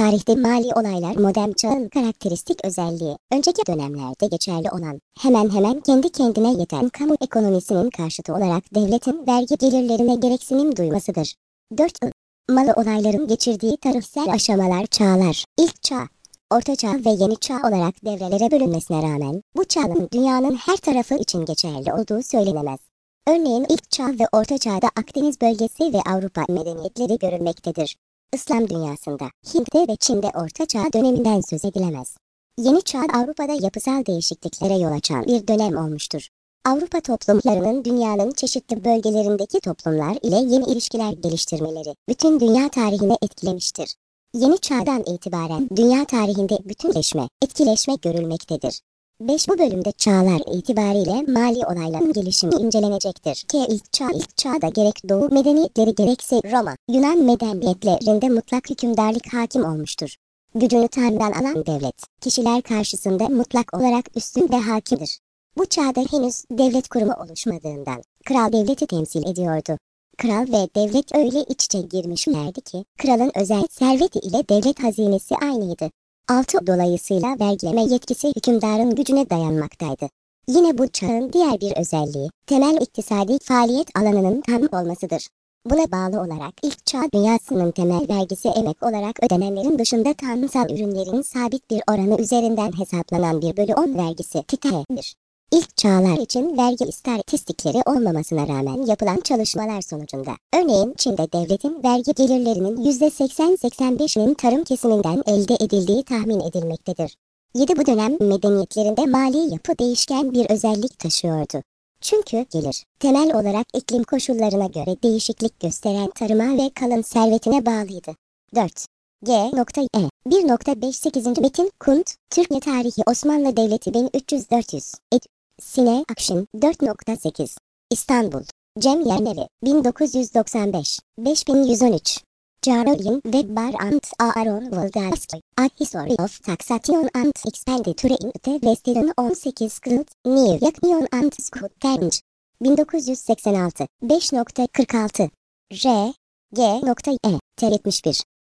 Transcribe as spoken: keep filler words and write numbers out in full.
Tarihte mali olaylar modern çağın karakteristik özelliği. Önceki dönemlerde geçerli olan, hemen hemen kendi kendine yeten kamu ekonomisinin karşıtı olarak devletin vergi gelirlerine gereksinim duymasıdır. dört. Malı olayların geçirdiği tarihsel aşamalar çağlar. İlk çağ, Orta Çağ ve Yeni Çağ olarak devrelere bölünmesine rağmen, bu çağın dünyanın her tarafı için geçerli olduğu söylenemez. Örneğin ilk çağ ve Orta Çağ'da Akdeniz bölgesi ve Avrupa medeniyetleri görülmektedir. İslam dünyasında, Hint'te ve Çin'de Orta Çağ döneminden söz edilemez. Yeni Çağ Avrupa'da yapısal değişikliklere yol açan bir dönem olmuştur. Avrupa toplumlarının dünyanın çeşitli bölgelerindeki toplumlar ile yeni ilişkiler geliştirmeleri bütün dünya tarihini etkilemiştir. Yeni Çağ'dan itibaren dünya tarihinde bütünleşme, etkileşme görülmektedir. beş. Bu bölümde çağlar itibariyle mali olayların gelişimi incelenecektir. Ki ilk çağ ilk çağda gerek Doğu medeniyetleri gerekse Roma, Yunan medeniyetlerinde mutlak hükümdarlık hakim olmuştur. Gücünü Tanrı'dan alan devlet, kişiler karşısında mutlak olarak üstün ve hakimdir. Bu çağda henüz devlet kurumu oluşmadığından, kral devleti temsil ediyordu. Kral ve devlet öyle iç içe girmişlerdi ki, kralın özel serveti ile devlet hazinesi aynıydı. altı. Dolayısıyla vergileme yetkisi hükümdarın gücüne dayanmaktaydı. Yine bu çağın diğer bir özelliği, temel iktisadi faaliyet alanının tam olmasıdır. Buna bağlı olarak ilk çağ dünyasının temel vergisi emek olarak ödenenlerin dışında tarımsal ürünlerin sabit bir oranı üzerinden hesaplanan bir bölü on vergisi tüketir. İlk çağlar için vergi istatistikleri olmamasına rağmen yapılan çalışmalar sonucunda, örneğin Çin'de devletin vergi gelirlerinin yüzde seksen seksen beşinin tarım kesiminden elde edildiği tahmin edilmektedir. yedi. Bu dönem medeniyetlerinde mali yapı değişken bir özellik taşıyordu. Çünkü gelir, temel olarak iklim koşullarına göre değişiklik gösteren tarıma ve kalan servetine bağlıydı. dört. G. E. bir nokta beş sekizinci Metin Kunt, Türkiye Tarihi Osmanlı Devleti bin üç yüz dört yüz. Ed. Sine Akşin, dört nokta sekiz. İstanbul, Cem Yernevi, bin dokuz yüz doksan beş, beş bin yüz on üç. Jarolin ve Bar and Aaron Waldowski, A History of Taxation and Expenditure in the Western on sekiz Kılt, New York Union and Scotland, bin dokuz yüz seksen altı, beş nokta kırk altı. R. G. E. T yetmiş bir.